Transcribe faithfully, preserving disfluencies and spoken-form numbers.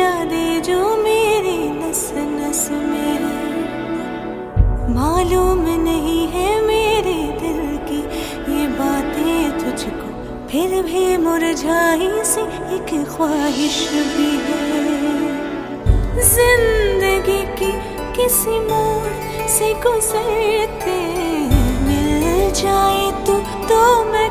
यादें जो मेरी नस नस में है। मालूम नहीं है मेरे दिल की ये बातें तुझको, फिर भी मुरझाई सी एक ख्वाहिश भी है। जिंदगी की किसी मोड़ से गुजरते मिल जाए तू तो मैं